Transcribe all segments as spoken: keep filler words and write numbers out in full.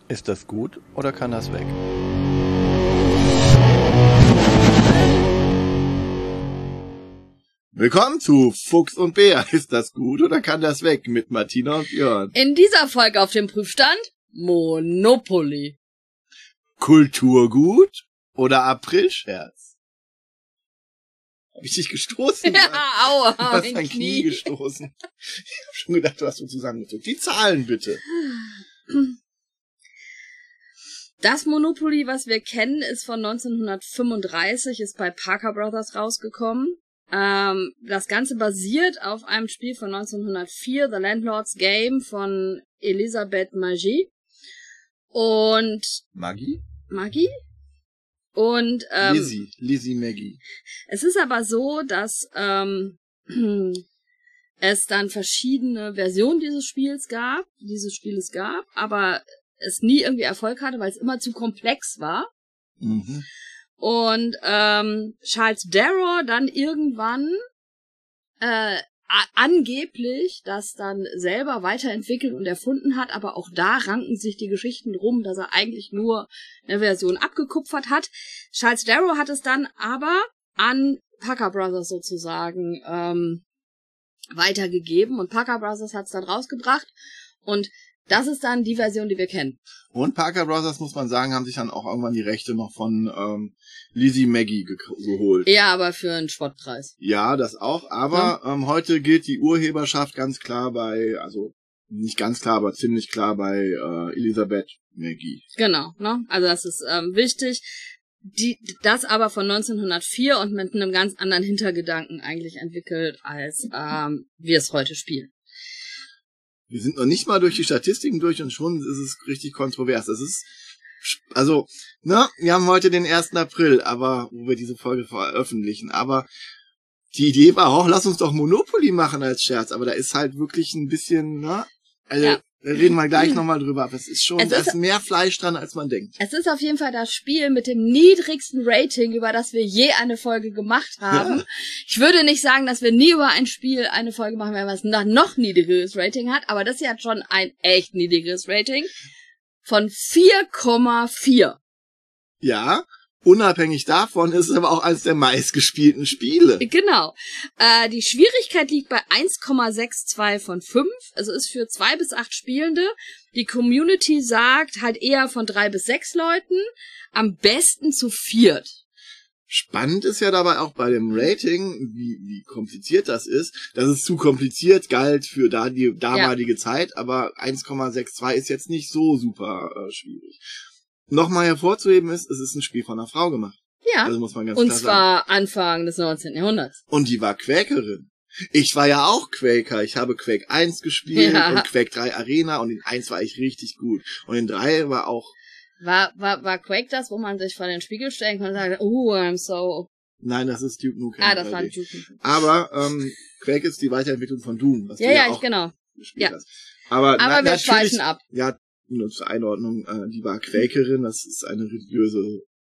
Ist das gut oder kann das weg? Willkommen zu Fuchs und Bär. Ist das gut oder kann das weg? Mit Martina und Björn. In dieser Folge auf dem Prüfstand Monopoly. Kulturgut oder Aprilscherz? Hab ich dich gestoßen? Ja, aua, du hast mein dein Knie Knie gestoßen. Ich hab schon gedacht, du hast so zusammengezogen. Die Zahlen bitte. Das Monopoly, was wir kennen, ist von neunzehnhundertfünfunddreißig, ist bei Parker Brothers rausgekommen. Ähm, das Ganze basiert auf einem Spiel von neunzehnhundertvier, The Landlord's Game von Elisabeth Magie. Und... Maggie? Maggie? Und, ähm... Lizzie. Lizzie Maggie. Es ist aber so, dass, ähm... es dann verschiedene Versionen dieses Spiels gab, dieses Spieles gab, aber es nie irgendwie Erfolg hatte, weil es immer zu komplex war. Mhm. Und ähm, Charles Darrow dann irgendwann äh, angeblich das dann selber weiterentwickelt und erfunden hat, aber auch da ranken sich die Geschichten drum, dass er eigentlich nur eine Version abgekupfert hat. Charles Darrow hat es dann aber an Parker Brothers sozusagen ähm, weitergegeben und Parker Brothers hat es dann rausgebracht und das ist dann die Version, die wir kennen. Und Parker Brothers, muss man sagen, haben sich dann auch irgendwann die Rechte noch von ähm, Lizzie Maggie ge- geholt. Ja, aber für einen Spottpreis. Ja, das auch. Aber ja. ähm, heute gilt die Urheberschaft ganz klar bei, also nicht ganz klar, aber ziemlich klar bei äh, Elisabeth Maggie. Genau, ne? Also das ist ähm, wichtig. Die, das aber von neunzehnhundertvier und mit einem ganz anderen Hintergedanken eigentlich entwickelt, als ähm, wir es heute spielen. Wir sind noch nicht mal durch die Statistiken durch und schon ist es richtig kontrovers. Das ist, also, ne, wir haben heute den ersten April, aber, wo wir diese Folge veröffentlichen, aber die Idee war auch, lass uns doch Monopoly machen als Scherz, aber da ist halt wirklich ein bisschen, ne, also, ja. Da reden wir gleich nochmal drüber, aber es ist schon, es da ist, ist mehr Fleisch dran, als man denkt. Es ist auf jeden Fall das Spiel mit dem niedrigsten Rating, über das wir je eine Folge gemacht haben. Ja. Ich würde nicht sagen, dass wir nie über ein Spiel eine Folge machen werden, was ein noch niedrigeres Rating hat, aber das hier hat schon ein echt niedriges Rating von vier Komma vier. Ja, unabhängig davon ist es aber auch eines der meistgespielten Spiele. Genau. Äh, die Schwierigkeit liegt bei eins Komma zweiundsechzig von fünf. Also ist für zwei bis acht Spielende. Die Community sagt halt eher von drei bis sechs Leuten. Am besten zu viert. Spannend ist ja dabei auch bei dem Rating, wie, wie kompliziert das ist. Das ist zu kompliziert, galt für da die damalige ja. Zeit, aber eins Komma zweiundsechzig ist jetzt nicht so super äh, schwierig. Nochmal hervorzuheben ist, es ist ein Spiel von einer Frau gemacht. Ja, also muss man ganz und klar zwar sagen. Anfang des neunzehnten Jahrhunderts. Und die war Quäkerin. Ich war ja auch Quäker. Ich habe Quake eins gespielt ja. und Quake drei Arena und in eins war ich richtig gut. Und in drei war auch... War, war, war Quake das, wo man sich vor den Spiegel stellen konnte und sagt, oh, I'm so... Nein, das ist Duke Nukem. Ah, das war Duke Nukem. Aber ähm, Quake ist die Weiterentwicklung von Doom. Was ja, du ja, ja, auch ich, genau. gespielt ja. hast. Aber, Aber na, wir schweifen ab. Ja, nur zur Einordnung, äh, die war Quäkerin, das ist eine religiöse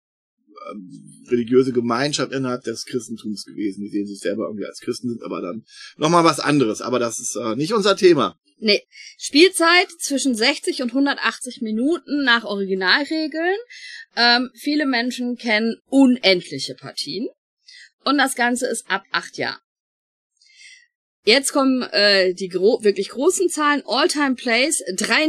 äh, religiöse Gemeinschaft innerhalb des Christentums gewesen. Die sehen sich selber irgendwie als Christen, sind aber dann nochmal was anderes. Aber das ist äh, nicht unser Thema. Nee, Spielzeit zwischen sechzig und hundertachtzig Minuten nach Originalregeln. Ähm, viele Menschen kennen unendliche Partien. Und das Ganze ist ab acht Jahren. Jetzt kommen äh, die gro- wirklich großen Zahlen. All-Time Plays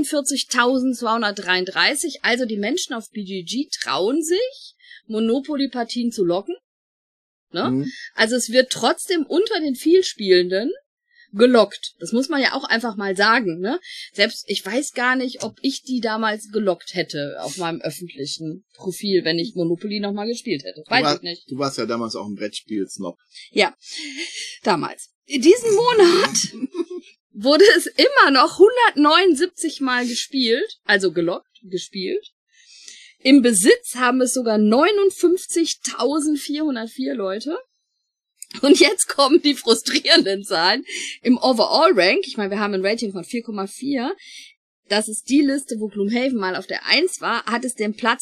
dreiundvierzigtausendzweihundertdreiunddreißig. Also die Menschen auf B G G trauen sich, Monopoly-Partien zu locken. Ne? Mhm. Also es wird trotzdem unter den Vielspielenden gelockt. Das muss man ja auch einfach mal sagen. Ne? Selbst ich weiß gar nicht, ob ich die damals gelockt hätte auf meinem öffentlichen Profil, wenn ich Monopoly nochmal gespielt hätte. Weiß war, ich nicht. Du warst ja damals auch ein Brettspiel-Snob. Ja, damals. In diesem Monat wurde es immer noch hundertneunundsiebzig Mal gespielt, also gelockt, gespielt. Im Besitz haben es sogar neunundfünfzigtausendvierhundertvier Leute. Und jetzt kommen die frustrierenden Zahlen. Im Overall-Rank, ich meine, wir haben ein Rating von vier Komma vier, das ist die Liste, wo Gloomhaven mal auf der eins war, hat es den Platz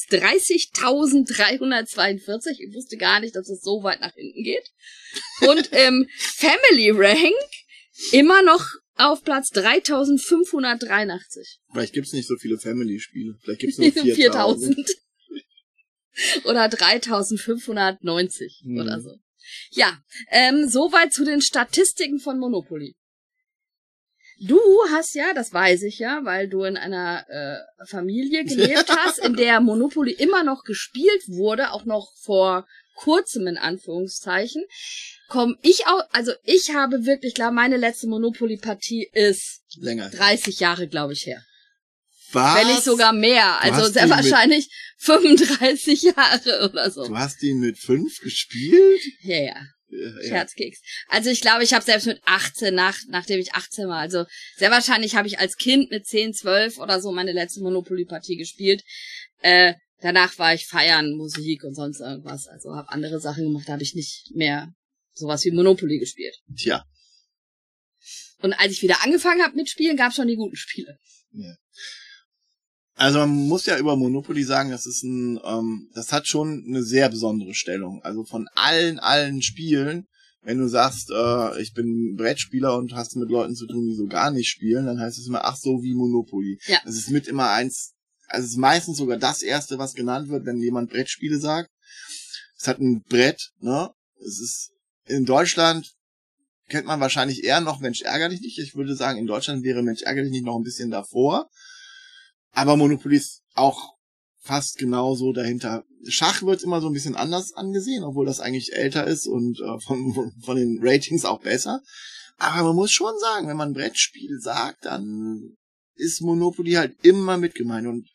dreißigtausenddreihundertzweiundvierzig. Ich wusste gar nicht, dass es so weit nach hinten geht. Und im Family Rank immer noch auf Platz dreitausendfünfhundertdreiundachtzig. Vielleicht gibt's nicht so viele Family-Spiele. Vielleicht gibt's nur viertausend. viertausend. Oder dreitausendfünfhundertneunzig hm. oder so. Ja, ähm, soweit zu den Statistiken von Monopoly. Du hast ja, das weiß ich ja, weil du in einer äh, Familie gelebt hast, in der Monopoly immer noch gespielt wurde, auch noch vor kurzem in Anführungszeichen, komm ich auch, also ich habe wirklich, klar, meine letzte Monopoly-Partie ist länger dreißig Jahre, glaube ich, her. Was? Wenn nicht sogar mehr, also sehr wahrscheinlich fünfunddreißig Jahre oder so. Du hast die mit fünf gespielt? Ja, ja. Ja, Scherzkeks. Also ich glaube, ich habe selbst mit achtzehn, nach, nachdem ich achtzehn war, also sehr wahrscheinlich habe ich als Kind mit zehn, zwölf oder so meine letzte Monopoly-Partie gespielt. Äh, danach war ich feiern, Musik und sonst irgendwas. Also habe andere Sachen gemacht, da habe ich nicht mehr sowas wie Monopoly gespielt. Tja. Und als ich wieder angefangen habe mit Spielen, gab es schon die guten Spiele. Ja. Also man muss ja über Monopoly sagen, das ist ein, ähm, das hat schon eine sehr besondere Stellung. Also von allen, allen Spielen, wenn du sagst, äh, ich bin Brettspieler und hast mit Leuten zu tun, die so gar nicht spielen, dann heißt es immer, ach so, wie Monopoly. Ja. Das ist mit immer eins, also es ist meistens sogar das erste, was genannt wird, wenn jemand Brettspiele sagt. Es hat ein Brett, ne? Es ist in Deutschland kennt man wahrscheinlich eher noch Mensch ärger dich nicht. Ich würde sagen, in Deutschland wäre Mensch ärger dich nicht noch ein bisschen davor. Aber Monopoly ist auch fast genauso dahinter. Schach wird immer so ein bisschen anders angesehen, obwohl das eigentlich älter ist und äh, von, von den Ratings auch besser. Aber man muss schon sagen, wenn man Brettspiel sagt, dann ist Monopoly halt immer mit gemeint. Und,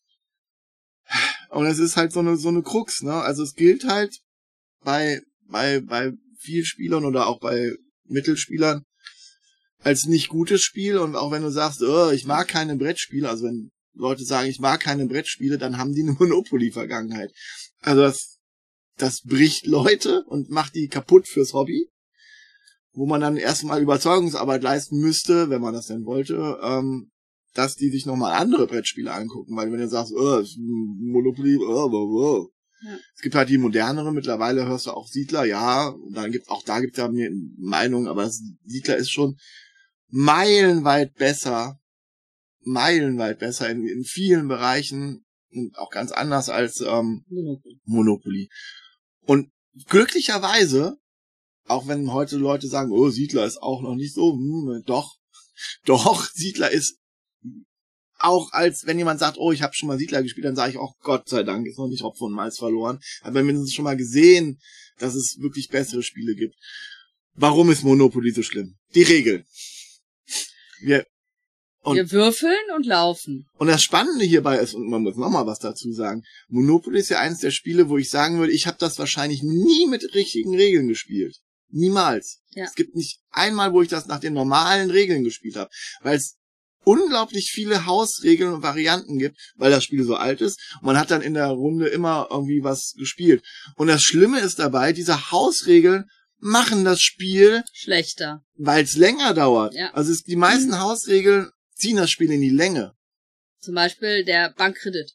und es ist halt so eine, so eine Krux, ne? Also es gilt halt bei, bei, bei Vielspielern oder auch bei Mittelspielern als nicht gutes Spiel. Und auch wenn du sagst, oh, ich mag keine Brettspiele, also wenn Leute sagen, ich mag keine Brettspiele, dann haben die eine Monopoly-Vergangenheit. Also das, das bricht Leute und macht die kaputt fürs Hobby, wo man dann erstmal Überzeugungsarbeit leisten müsste, wenn man das denn wollte, ähm, dass die sich nochmal andere Brettspiele angucken. Weil wenn du sagst, oh, Monopoly, oh, oh, oh. Ja. Es gibt halt die modernere, mittlerweile hörst du auch Siedler, ja, und dann gibt auch da gibt es ja mir Meinungen, aber Siedler ist schon meilenweit besser meilenweit besser in, in vielen Bereichen und auch ganz anders als ähm, Monopoly. Monopoly. Und glücklicherweise, auch wenn heute Leute sagen, oh, Siedler ist auch noch nicht so, hm, doch, doch, Siedler ist auch als, wenn jemand sagt, oh, ich habe schon mal Siedler gespielt, dann sage ich auch, Gott sei Dank, ist noch nicht Hopfen und Malz verloren. Aber mindestens schon mal gesehen, dass es wirklich bessere Spiele gibt. Warum ist Monopoly so schlimm? Die Regel. Wir Und, wir würfeln und laufen. Und das Spannende hierbei ist, und man muss noch mal was dazu sagen, Monopoly ist ja eines der Spiele, wo ich sagen würde, ich habe das wahrscheinlich nie mit richtigen Regeln gespielt. Niemals. Ja. Es gibt nicht einmal, wo ich das nach den normalen Regeln gespielt habe, weil es unglaublich viele Hausregeln und Varianten gibt, weil das Spiel so alt ist. Und man hat dann in der Runde immer irgendwie was gespielt. Und das Schlimme ist dabei, diese Hausregeln machen das Spiel schlechter, weil es länger dauert. Ja. Also es, die meisten mhm. Hausregeln ziehen das Spiel in die Länge. Zum Beispiel der Bankkredit.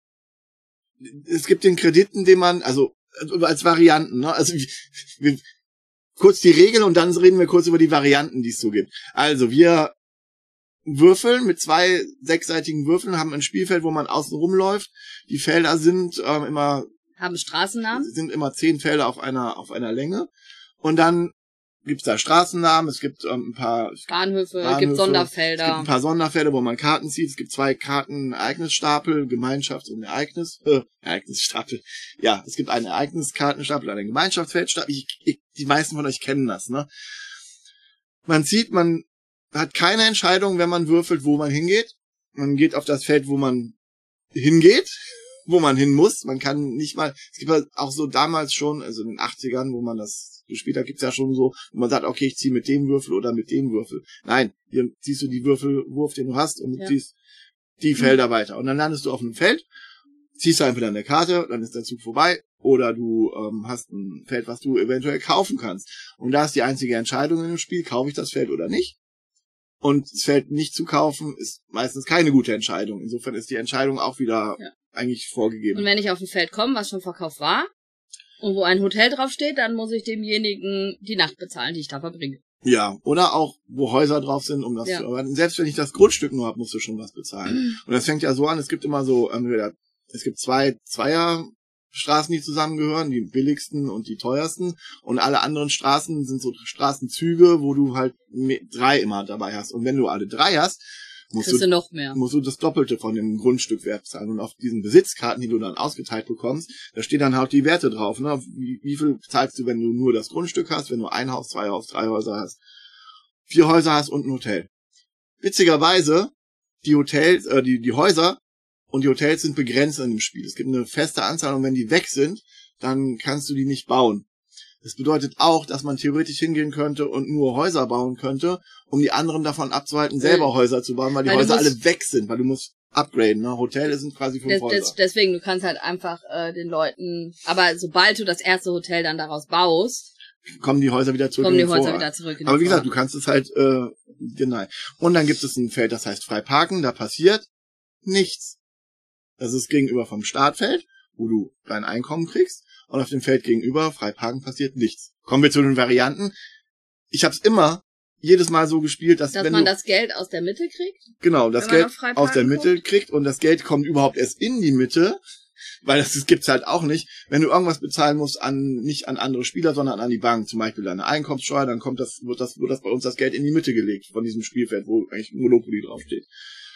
Es gibt den Krediten, den man, also als Varianten, ne? Also wir, kurz die Regeln und dann reden wir kurz über die Varianten, die es so gibt. Also wir würfeln mit zwei sechsseitigen Würfeln, haben ein Spielfeld, wo man außen rumläuft. Die Felder sind ähm, immer haben Straßennamen. Sind immer zehn Felder auf einer auf einer Länge. Und dann gibt's da Straßennamen, es gibt ähm, ein paar Bahnhöfe, es gibt Sonderfelder. Es gibt ein paar Sonderfelder, wo man Karten zieht. Es gibt zwei Karten, Ereignisstapel, Gemeinschafts- und Ereignis, äh, Ereignisstapel. Ja, es gibt einen Ereigniskartenstapel, einen Gemeinschaftsfeldstapel. Ich, ich, die meisten von euch kennen das, ne? Man zieht, man hat keine Entscheidung, wenn man würfelt, wo man hingeht. Man geht auf das Feld, wo man hingeht, wo man hin muss. Man kann nicht mal, es gibt halt auch so damals schon, also in den achtzigern, wo man das gespielt hat, gibt's ja schon so, wo man sagt, okay, ich ziehe mit dem Würfel oder mit dem Würfel. Nein, hier ziehst du die Würfelwurf, den du hast, und ja. ziehst die Felder mhm. weiter. Und dann landest du auf einem Feld, ziehst du einfach eine Karte, dann ist der Zug vorbei, oder du ähm, hast ein Feld, was du eventuell kaufen kannst. Und da ist die einzige Entscheidung in dem Spiel, kaufe ich das Feld oder nicht. Und das Feld nicht zu kaufen, ist meistens keine gute Entscheidung. Insofern ist die Entscheidung auch wieder ja. eigentlich vorgegeben. Und wenn ich auf ein Feld komme, was schon verkauft war, und wo ein Hotel draufsteht, dann muss ich demjenigen die Nacht bezahlen, die ich da verbringe. Ja, oder auch, wo Häuser drauf sind, um das Ja. zu erwarten. Selbst wenn ich das Grundstück nur habe, musst du schon was bezahlen. Und das fängt ja so an, es gibt immer so, ähm, es gibt zwei Zweierstraßen, die zusammengehören, die billigsten und die teuersten. Und alle anderen Straßen sind so Straßenzüge, wo du halt drei immer dabei hast. Und wenn du alle drei hast, musst Kriegst du, du noch mehr. musst du das Doppelte von dem Grundstückwert zahlen. Und auf diesen Besitzkarten, die du dann ausgeteilt bekommst, da stehen dann halt die Werte drauf. Ne? Wie, wie viel zahlst du, wenn du nur das Grundstück hast, wenn du ein Haus, zwei Haus, drei Häuser hast, vier Häuser hast und ein Hotel. Witzigerweise, die Hotels, äh, die, die Häuser und die Hotels sind begrenzt in dem Spiel. Es gibt eine feste Anzahl und wenn die weg sind, dann kannst du die nicht bauen. Das bedeutet auch, dass man theoretisch hingehen könnte und nur Häuser bauen könnte, um die anderen davon abzuhalten, selber Mhm. Häuser zu bauen, weil die Weil du Häuser musst- alle weg sind, weil du musst upgraden. Ne? Hotels sind quasi fünf Des, Häuser. des, deswegen, du kannst halt einfach äh, den Leuten, aber sobald du das erste Hotel dann daraus baust, Kommen die Häuser wieder zurück kommen in die den Häuser Vorrat. wieder zurück in Aber den wie gesagt, du Vorrat. kannst es halt äh, genau. Und dann gibt es ein Feld, das heißt frei parken, da passiert nichts. Das ist gegenüber vom Startfeld, wo du dein Einkommen kriegst. Und auf dem Feld gegenüber, frei parken, passiert nichts. Kommen wir zu den Varianten. Ich habe es immer jedes Mal so gespielt, dass, Dass wenn man du das Geld aus der Mitte kriegt? genau das wenn man Geld auf frei aus der parken Mitte kriegt und das Geld kommt überhaupt erst in die Mitte, weil das, das gibt's halt auch nicht. Wenn du irgendwas bezahlen musst an nicht an andere Spieler, sondern an die Bank, zum Beispiel deine Einkommenssteuer, dann kommt das wird das wird das bei uns das Geld in die Mitte gelegt von diesem Spielfeld, wo eigentlich Monopoly draufsteht.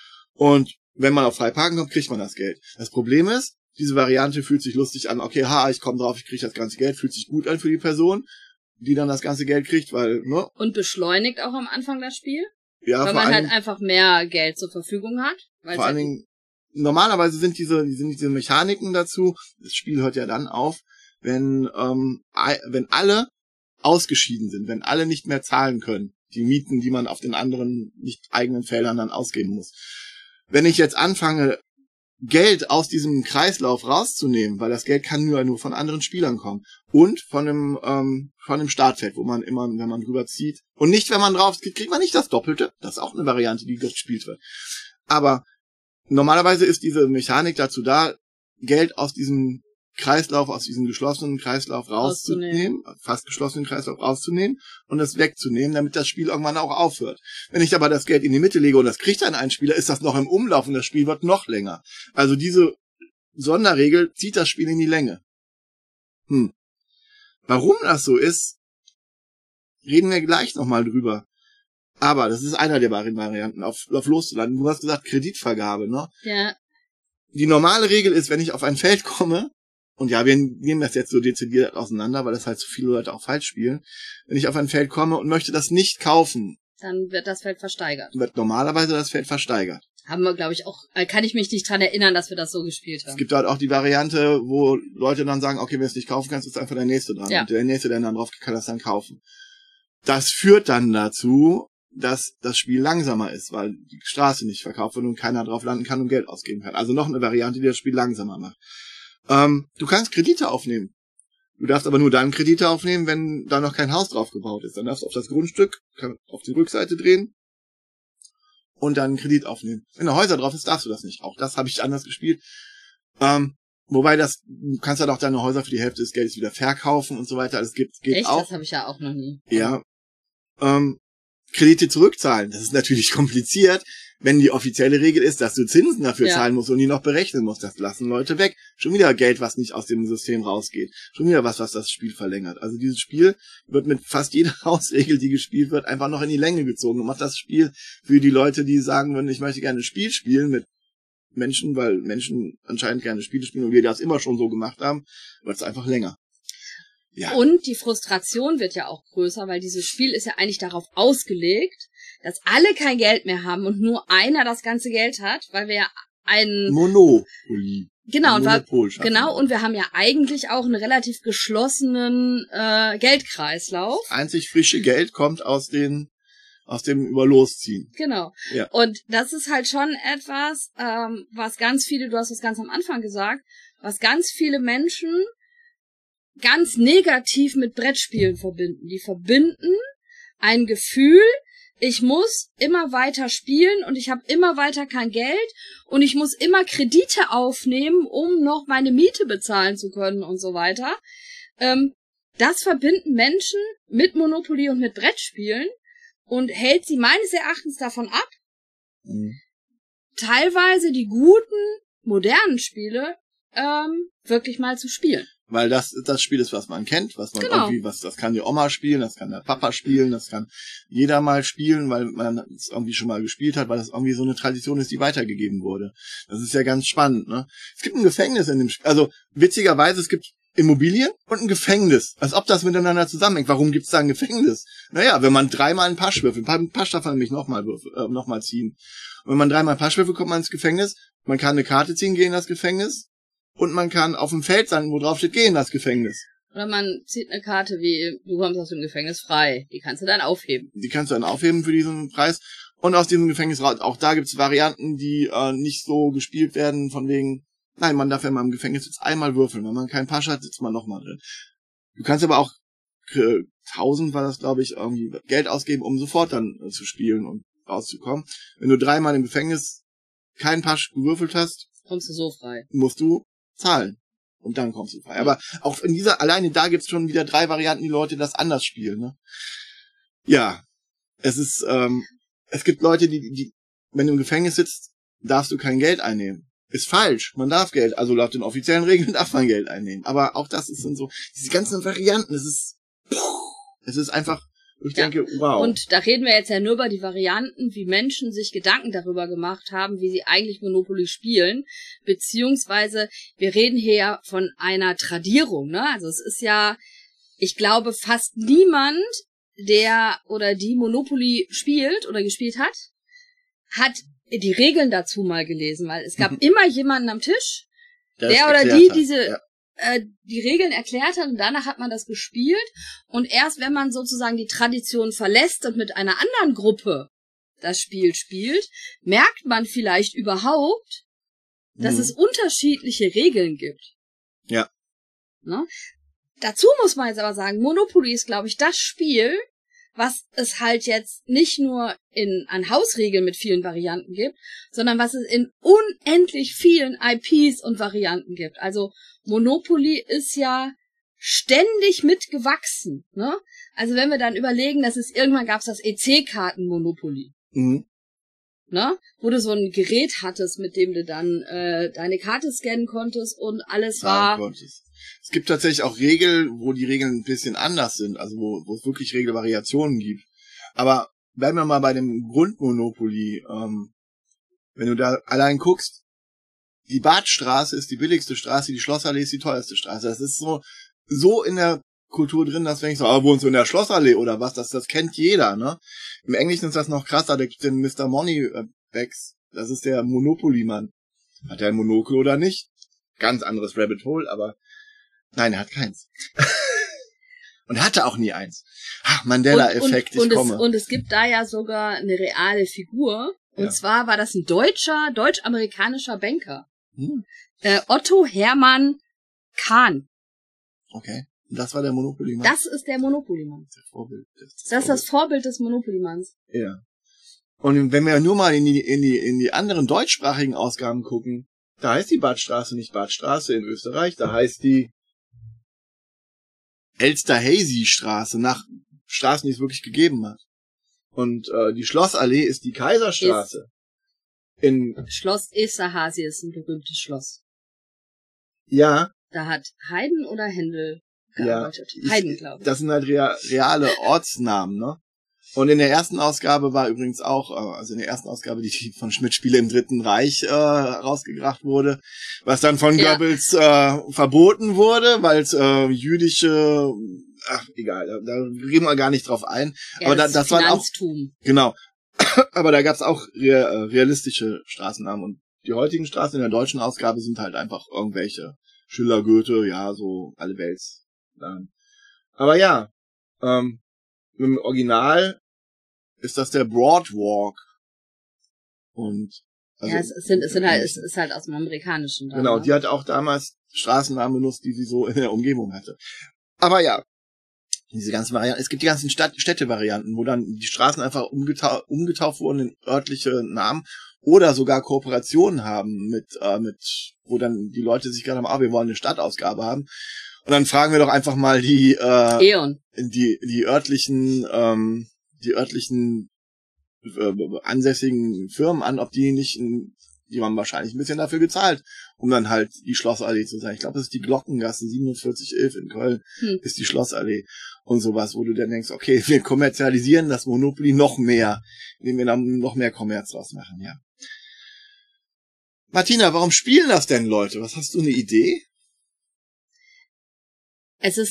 Und wenn man auf frei parken kommt, kriegt man das Geld. Das Problem ist, diese Variante fühlt sich lustig an. Okay, ha, ich komme drauf, ich kriege das ganze Geld, fühlt sich gut an für die Person, die dann das ganze Geld kriegt, weil ne, Und beschleunigt auch am Anfang das Spiel? ja, weil vor man allen halt Dingen, einfach mehr Geld zur Verfügung hat? Weil vor allen Dingen normalerweise sind diese sind diese Mechaniken dazu. Das Spiel hört ja dann auf, wenn ähm, wenn alle ausgeschieden sind, wenn alle nicht mehr zahlen können, die Mieten, die man auf den anderen nicht eigenen Feldern dann ausgeben muss. Wenn ich jetzt anfange, Geld aus diesem Kreislauf rauszunehmen, weil das Geld kann nur nur von anderen Spielern kommen und von dem ähm, von dem Startfeld, wo man immer, wenn man drüber zieht und nicht, wenn man drauf geht, kriegt man nicht das Doppelte. Das ist auch eine Variante, die gespielt wird. Aber normalerweise ist diese Mechanik dazu da, Geld aus diesem Kreislauf, aus diesem geschlossenen Kreislauf rauszunehmen, fast geschlossenen Kreislauf rauszunehmen und es wegzunehmen, damit das Spiel irgendwann auch aufhört. Wenn ich aber das Geld in die Mitte lege und das kriegt dann ein Spieler, ist das noch im Umlauf und das Spiel wird noch länger. Also diese Sonderregel zieht das Spiel in die Länge. Hm. Warum das so ist, reden wir gleich nochmal drüber. Aber das ist einer der Varianten, auf, auf loszulanden. Du hast gesagt Kreditvergabe, ne? Ja. Die normale Regel ist, wenn ich auf ein Feld komme, und ja, wir nehmen das jetzt so dezidiert auseinander, weil das halt so viele Leute auch falsch spielen. Wenn ich auf ein Feld komme und möchte das nicht kaufen, Dann wird das Feld versteigert. wird normalerweise das Feld versteigert. Haben wir, glaube ich, auch, äh, kann ich mich nicht dran erinnern, dass wir das so gespielt Es haben. gibt halt auch die Variante, wo Leute dann sagen, okay, wenn du es nicht kaufen kannst, ist einfach der Nächste dran. Ja. Und der Nächste, der dann drauf kann das dann kaufen. Das führt dann dazu, dass das Spiel langsamer ist, weil die Straße nicht verkauft wird und keiner drauf landen kann und Geld ausgeben kann. Also noch eine Variante, die das Spiel langsamer macht. Ähm, du kannst Kredite aufnehmen. Du darfst aber nur dann Kredite aufnehmen, wenn da noch kein Haus drauf gebaut ist. Dann darfst du auf das Grundstück, auf die Rückseite drehen und dann einen Kredit aufnehmen. Wenn da Häuser drauf ist, darfst du das nicht. Auch das habe ich anders gespielt. Ähm, wobei das, du kannst halt auch deine Häuser für die Hälfte des Geldes wieder verkaufen und so weiter. Das geht, geht Echt? auch. Das habe ich ja auch noch nie. Ja. Ähm, Kredite zurückzahlen. Das ist natürlich kompliziert, wenn die offizielle Regel ist, dass du Zinsen dafür Ja. zahlen musst und die noch berechnen musst. Das lassen Leute weg. Schon wieder Geld, was nicht aus dem System rausgeht. Schon wieder was, was das Spiel verlängert. Also dieses Spiel wird mit fast jeder Hausregel, die gespielt wird, einfach noch in die Länge gezogen und macht das Spiel für die Leute, die sagen würden, ich möchte gerne ein Spiel spielen mit Menschen, weil Menschen anscheinend gerne Spiele spielen und wir das immer schon so gemacht haben, wird es einfach länger. Ja. Und die Frustration wird ja auch größer, weil dieses Spiel ist ja eigentlich darauf ausgelegt, dass alle kein Geld mehr haben und nur einer das ganze Geld hat, weil wir ja einen Monopoly. genau und wir, Monopol schaffen. genau und wir haben ja eigentlich auch einen relativ geschlossenen äh, Geldkreislauf. Einzig frische Geld kommt aus den aus dem Überlosziehen. Genau. Ja. Und das ist halt schon etwas, ähm, was ganz viele, du hast es ganz am Anfang gesagt, was ganz viele Menschen ganz negativ mit Brettspielen verbinden. Die verbinden ein Gefühl, ich muss immer weiter spielen und ich habe immer weiter kein Geld und ich muss immer Kredite aufnehmen, um noch meine Miete bezahlen zu können und so weiter. Ähm, das verbinden Menschen mit Monopoly und mit Brettspielen und hält sie meines Erachtens davon ab, Mhm. teilweise die guten, modernen Spiele ähm, wirklich mal zu spielen. Weil das das Spiel ist, was man kennt, was man Genau. irgendwie, was das kann die Oma spielen, das kann der Papa spielen, das kann jeder mal spielen, weil man es irgendwie schon mal gespielt hat, weil das irgendwie so eine Tradition ist, die weitergegeben wurde. Das ist ja ganz spannend, ne? Es gibt ein Gefängnis in dem Spiel, also witzigerweise, es gibt Immobilien und ein Gefängnis, als ob das miteinander zusammenhängt. Warum gibt's da ein Gefängnis? Naja, wenn man dreimal einen Pasch würfelt, einen Pasch darf man nämlich nochmal äh, noch mal ziehen. Und wenn man dreimal einen Pasch würfelt, kommt man ins Gefängnis, man kann eine Karte ziehen, gehen in das Gefängnis. Und man kann auf dem Feld sein, wo drauf steht, geh in das Gefängnis. Oder man zieht eine Karte wie, du kommst aus dem Gefängnis frei. Die kannst du dann aufheben. Die kannst du dann aufheben für diesen Preis. Und aus diesem Gefängnis raus. Auch da gibt's Varianten, die äh, nicht so gespielt werden, von wegen, nein, man darf ja mal im Gefängnis jetzt einmal würfeln. Wenn man keinen Pasch hat, sitzt man nochmal drin. Du kannst aber auch äh, tausend war das, glaube ich, irgendwie Geld ausgeben, um sofort dann äh, zu spielen und rauszukommen. Wenn du dreimal im Gefängnis keinen Pasch gewürfelt hast, Kommst du so frei. musst du zahlen. Und dann kommst du frei. Aber auch in dieser, alleine da gibt's schon wieder drei Varianten, die Leute das anders spielen, ne? Ja. Es ist, ähm, es gibt Leute, die, die, wenn du im Gefängnis sitzt, darfst du kein Geld einnehmen. Ist falsch. Man darf Geld, also laut den offiziellen Regeln darf man Geld einnehmen. Aber auch das ist dann so, diese ganzen Varianten, es ist, es ist einfach, ich Ja. denke, wow. Und da reden wir jetzt ja nur über die Varianten, wie Menschen sich Gedanken darüber gemacht haben, wie sie eigentlich Monopoly spielen, beziehungsweise wir reden hier ja von einer Tradierung, ne? Also es ist ja, ich glaube, fast niemand, der oder die Monopoly spielt oder gespielt hat, hat die Regeln dazu mal gelesen, weil es gab Mhm. immer jemanden am Tisch, Der der es oder erklärt die hat. diese Ja. äh, die Regeln erklärt hat und danach hat man das gespielt und erst wenn man sozusagen die Tradition verlässt und mit einer anderen Gruppe das Spiel spielt, merkt man vielleicht überhaupt, dass Mhm. es unterschiedliche Regeln gibt. Ja. Ne? Dazu muss man jetzt aber sagen, Monopoly ist, glaube ich, das Spiel, was es halt jetzt nicht nur in an Hausregeln mit vielen Varianten gibt, sondern was es in unendlich vielen I Ps und Varianten gibt. Also Monopoly ist ja ständig mitgewachsen, ne? Also wenn wir dann überlegen, dass es irgendwann gab es das E C-Karten-Monopoly, Mhm. ne? Wo du so ein Gerät hattest, mit dem du dann äh, deine Karte scannen konntest und alles war. Zahlen konntest. Es gibt tatsächlich auch Regeln, wo die Regeln ein bisschen anders sind, also wo, wo es wirklich Regelvariationen gibt. Aber bleiben wir mal bei dem Grundmonopoly. Ähm, wenn du da allein guckst, die Badstraße ist die billigste Straße, die Schlossallee ist die teuerste Straße. Das ist so so in der Kultur drin, dass wenn ich so, ah, wohnst du in der Schlossallee oder was, das, das kennt jeder, ne? Im Englischen ist das noch krasser, da gibt's den Mister Moneybags, das ist der Monopoly-Mann. Hat er ein Monokel oder nicht? Ganz anderes Rabbit Hole, aber nein, er hat keins. Und er hatte auch nie eins. Ach, Mandela-Effekt, ich und, und, komme. es, und es gibt da ja sogar eine reale Figur. Und Ja. zwar war das ein deutscher, deutsch-amerikanischer Banker. Hm, Äh, Otto Hermann Kahn. okay. Und das war der Monopoly-Mann. Das ist der Monopoly-Mann. Das Vorbild. Das, Das ist das Vorbild des Monopoly-Manns. Ja. Und wenn wir nur mal in die, in die, in die anderen deutschsprachigen Ausgaben gucken, da heißt die Badstraße nicht Badstraße in Österreich, da heißt die Elsterhazy-Straße, nach Straßen, die es wirklich gegeben hat. Und äh, die Schlossallee ist die Kaiserstraße. In, Schloss Esterhazy ist ein berühmtes Schloss. ja, Da hat Haydn oder Händel ja, gearbeitet. ich, Haydn, glaube ich. das sind halt rea reale Ortsnamen, ne? Und in der ersten Ausgabe war übrigens auch, äh, also in der ersten Ausgabe, die von Schmidt Spiele im Dritten Reich äh, rausgebracht wurde, was dann von Ja. Goebbels äh, verboten wurde, weil es äh, jüdische, ach egal, da, da gehen wir gar nicht drauf ein. Ja, aber da, das das waren auch, Finanztum. genau, aber da gab's auch re äh, realistische Straßennamen und die heutigen Straßen in der deutschen Ausgabe sind halt einfach irgendwelche Schiller, Goethe, ja, so alle Welts. Namen. Aber ja, ähm, im Original ist das der Broadwalk. Und also, ja, es, es sind, es sind halt, es ist halt aus dem Amerikanischen. Dann, genau, ne? die hat auch damals Straßennamen benutzt, die sie so in der Umgebung hatte. Aber ja, diese ganzen Varianten, es gibt die ganzen Stadt Städte-Varianten, wo dann die Straßen einfach umgetau umgetauft wurden in örtliche Namen oder sogar Kooperationen haben mit, äh, mit, wo dann die Leute sich gerade haben, ah, wir wollen eine Stadtausgabe haben. Und dann fragen wir doch einfach mal die, äh, Eon. die, die örtlichen, ähm, die örtlichen äh, ansässigen Firmen an, ob die nicht, ein, die haben wahrscheinlich ein bisschen dafür gezahlt, um dann halt die Schlossallee zu sein. Ich glaube, das ist die Glockengasse siebenundvierzig elf in Köln, hm. ist die Schlossallee und sowas, wo du dann denkst, okay, wir kommerzialisieren das Monopoly noch mehr, indem wir dann noch mehr Kommerz draus machen, ja. Martina, warum spielen das denn Leute? Was hast du eine Idee? Es ist,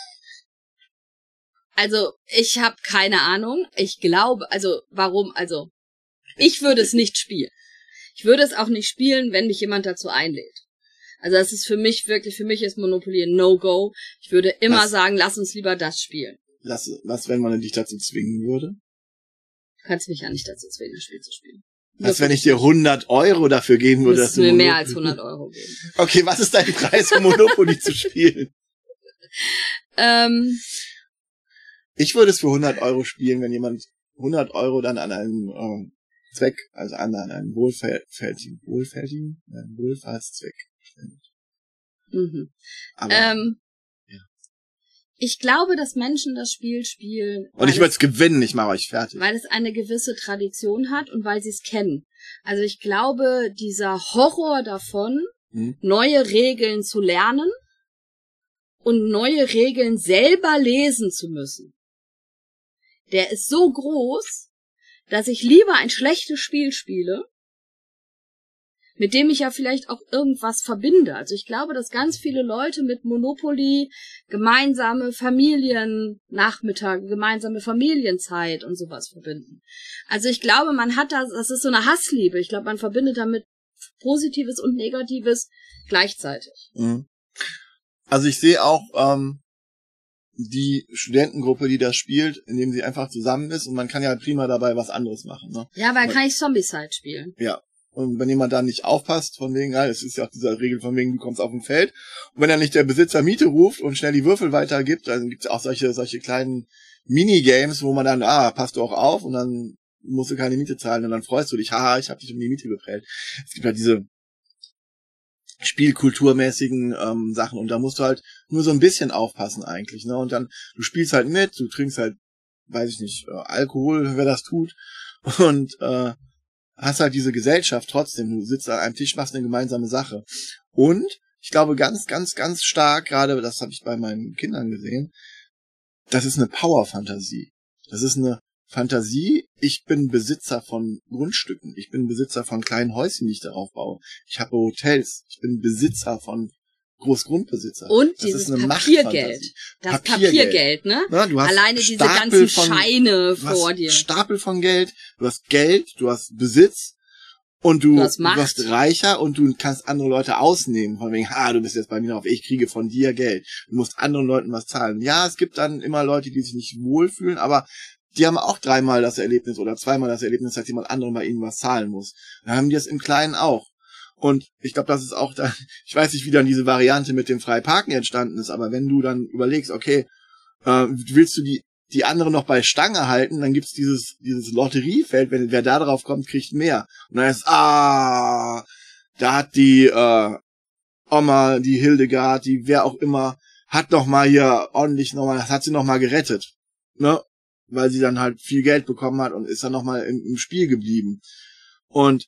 also ich habe keine Ahnung. Ich glaube, also warum, also ich würde es nicht spielen. Ich würde es auch nicht spielen, wenn mich jemand dazu einlädt. Also das ist für mich wirklich, für mich ist Monopoly ein No-Go. Ich würde immer was, sagen, lass uns lieber das spielen. Lass, was, wenn man dich dazu zwingen würde? Du kannst mich ja nicht dazu zwingen, das Spiel zu spielen. Was, wenn ich dir hundert Euro dafür geben würde, dass du mir mehr als hundert Euro geben. Okay, was ist dein Preis, um Monopoly zu spielen? Ähm, ich würde es für hundert Euro spielen, wenn jemand hundert Euro dann an einen ähm, Zweck, also an einen wohlfältigen, wohlfältigen, einen Wohlfahrtszweck spendet. Mhm. Aber, ähm, ja. Ich glaube, dass Menschen das Spiel spielen. Und ich würde es gewinnen, ich mache euch fertig. Weil es eine gewisse Tradition hat und weil sie es kennen. Also ich glaube, dieser Horror davon, hm? neue Regeln zu lernen, und neue Regeln selber lesen zu müssen, der ist so groß, dass ich lieber ein schlechtes Spiel spiele, mit dem ich ja vielleicht auch irgendwas verbinde. Also ich glaube, dass ganz viele Leute mit Monopoly gemeinsame Familiennachmittage, gemeinsame Familienzeit und sowas verbinden. Also ich glaube, man hat da, das ist so eine Hassliebe. Ich glaube, man verbindet damit Positives und Negatives gleichzeitig. Mhm. Also ich sehe auch ähm, die Studentengruppe, die das spielt, indem sie einfach zusammen ist und man kann ja prima dabei was anderes machen. Ne? Ja, weil kann ich Zombicide spielen. Ja, und wenn jemand da nicht aufpasst, von wegen, ja, es ist ja auch diese Regel von wegen, du kommst auf ein Feld und wenn dann nicht der Besitzer Miete ruft und schnell die Würfel weitergibt, dann gibt es auch solche solche kleinen Minigames, wo man dann, ah, passt du auch auf und dann musst du keine Miete zahlen und dann freust du dich, haha, ich habe dich um die Miete geprellt. Es gibt halt diese spielkulturmäßigen ähm, Sachen und da musst du halt nur so ein bisschen aufpassen eigentlich, ne? Und dann, du spielst halt mit, du trinkst halt, weiß ich nicht, äh, Alkohol, wer das tut und äh, hast halt diese Gesellschaft trotzdem, du sitzt an einem Tisch, machst eine gemeinsame Sache. Und ich glaube ganz, ganz, ganz stark, gerade das habe ich bei meinen Kindern gesehen, das ist eine Power-Fantasie. Das ist eine Fantasie, ich bin Besitzer von Grundstücken, ich bin Besitzer von kleinen Häuschen, die ich darauf baue. Ich habe Hotels, ich bin Besitzer von Großgrundbesitzer. Und das dieses ist eine Papiergeld. Das Papiergeld, Papiergeld, ne? Na, du hast alleine diese Stapel ganzen von, Scheine du hast vor dir. Stapel von Geld, du hast Geld, du hast Besitz und du, du, hast Macht. du wirst reicher und du kannst andere Leute ausnehmen, von wegen, ha, du bist jetzt bei mir drauf, ich kriege von dir Geld. Du musst anderen Leuten was zahlen. Ja, es gibt dann immer Leute, die sich nicht wohlfühlen, aber die haben auch dreimal das Erlebnis oder zweimal das Erlebnis, dass jemand anderem bei ihnen was zahlen muss. Dann haben die das im Kleinen auch. Und ich glaube, das ist auch da, ich weiß nicht, wie dann diese Variante mit dem Freiparken entstanden ist, aber wenn du dann überlegst, okay, äh, willst du die die anderen noch bei Stange halten, dann gibt's dieses dieses Lotteriefeld, wenn wer da drauf kommt, kriegt mehr. Und dann ist, ah, da hat die äh, Oma, die Hildegard, die wer auch immer, hat noch mal hier ordentlich noch mal, das hat sie noch mal gerettet, ne? Weil sie dann halt viel Geld bekommen hat und ist dann noch mal im, im Spiel geblieben. Und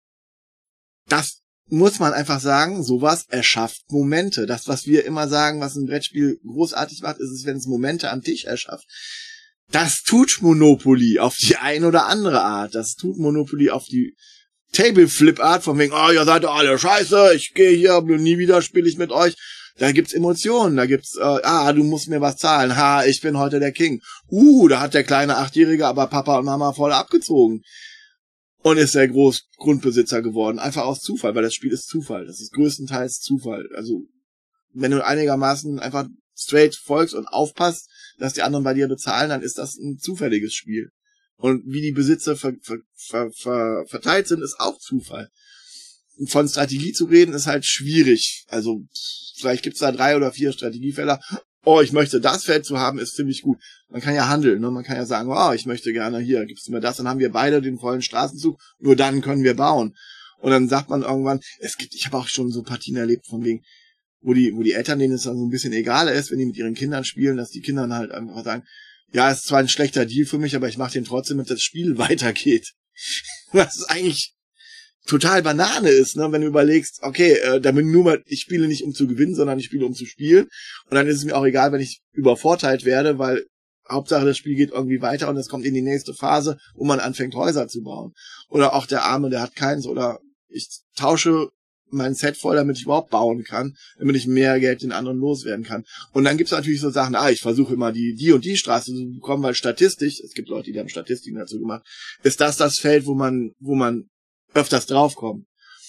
das muss man einfach sagen, sowas erschafft Momente. Das, was wir immer sagen, was ein Brettspiel großartig macht, ist es, wenn es Momente am Tisch erschafft. Das tut Monopoly auf die ein oder andere Art. Das tut Monopoly auf die Table-Flip-Art, von wegen, oh, ihr seid doch alle scheiße, ich gehe hier und nie wieder spiele ich mit euch. Da gibt's Emotionen, da gibt's, äh, ah, du musst mir was zahlen, ha, ich bin heute der King. Uh, da hat der kleine Achtjährige aber Papa und Mama voll abgezogen. Und ist der Großgrundbesitzer geworden. Einfach aus Zufall, weil das Spiel ist Zufall. Das ist größtenteils Zufall. Also, wenn du einigermaßen einfach straight folgst und aufpasst, dass die anderen bei dir bezahlen, dann ist das ein zufälliges Spiel. Und wie die Besitzer ver, ver, ver, ver, verteilt sind, ist auch Zufall. Und von Strategie zu reden, ist halt schwierig. Also, vielleicht gibt's da drei oder vier Strategiefelder. Oh, ich möchte das Feld zu haben, ist ziemlich gut. Man kann ja handeln, ne? Man kann ja sagen, oh, ich möchte gerne hier, gibst du mir das, dann haben wir beide den vollen Straßenzug, nur dann können wir bauen. Und dann sagt man irgendwann, es gibt, ich habe auch schon so Partien erlebt, von wegen, wo die, wo die Eltern, denen es dann so ein bisschen egaler ist, wenn die mit ihren Kindern spielen, dass die Kinder dann halt einfach sagen, ja, ist zwar ein schlechter Deal für mich, aber ich mache den trotzdem, damit das Spiel weitergeht. Was ist eigentlich total Banane ist, ne, wenn du überlegst, okay, äh, damit nur mal, ich spiele nicht um zu gewinnen, sondern ich spiele um zu spielen. Und dann ist es mir auch egal, wenn ich übervorteilt werde, weil Hauptsache das Spiel geht irgendwie weiter und es kommt in die nächste Phase, wo man anfängt Häuser zu bauen. Oder auch der Arme, der hat keins, oder ich tausche mein Set voll, damit ich überhaupt bauen kann, damit ich mehr Geld den anderen loswerden kann. Und dann gibt's natürlich so Sachen, ah, ich versuche immer die die und die Straße zu bekommen, weil statistisch, es gibt Leute, die haben Statistiken dazu gemacht, ist das das Feld, wo man wo man öfters draufkommt.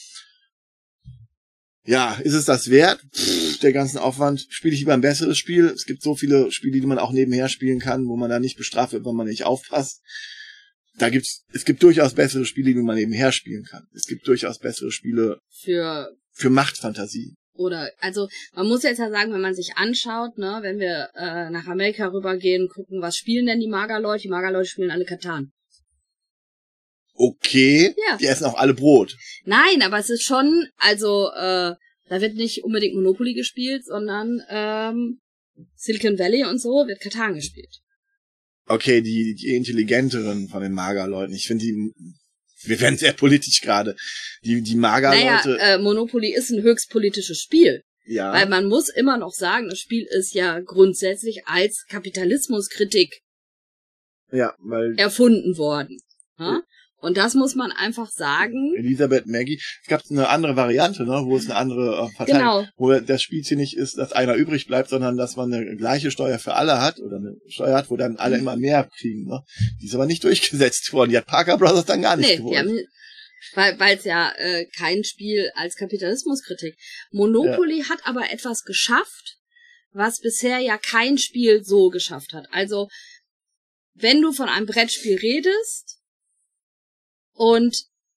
Ja, ist es das wert? Pff, der ganzen Aufwand. Spiele ich lieber ein besseres Spiel? Es gibt so viele Spiele, die man auch nebenher spielen kann, wo man da nicht bestraft wird, wenn man nicht aufpasst. Da gibt's, es gibt durchaus bessere Spiele, die man nebenher spielen kann. Es gibt durchaus bessere Spiele für für Machtfantasie. Oder, also, man muss jetzt ja sagen, wenn man sich anschaut, ne, wenn wir äh, nach Amerika rübergehen, gucken, was spielen denn die Magerleute? Die Magerleute spielen alle Katan. Okay, ja. Die essen auch alle Brot. Nein, aber es ist schon, also, äh, da wird nicht unbedingt Monopoly gespielt, sondern ähm, Silicon Valley und so wird Katan gespielt. Okay, die die intelligenteren von den Magerleuten. Ich finde die, wir werden sehr politisch gerade. Die die Magerleute. Naja, äh, Monopoly ist ein höchst politisches Spiel. Ja. Weil man muss immer noch sagen, das Spiel ist ja grundsätzlich als Kapitalismuskritik ja, weil erfunden worden. Ja? Und das muss man einfach sagen. Elisabeth Maggie. Es gab eine andere Variante, ne, wo es eine andere äh, Verteilung, genau. wo das Spielziel nicht ist, dass einer übrig bleibt, sondern dass man eine gleiche Steuer für alle hat oder eine Steuer hat, wo dann alle immer mehr kriegen. Ne? Die ist aber nicht durchgesetzt worden. Die hat Parker Brothers dann gar nicht nee, gewollt. Die haben, weil weil es ja äh, kein Spiel als Kapitalismuskritik. Monopoly ja. hat aber etwas geschafft, was bisher ja kein Spiel so geschafft hat. Also wenn du von einem Brettspiel redest, und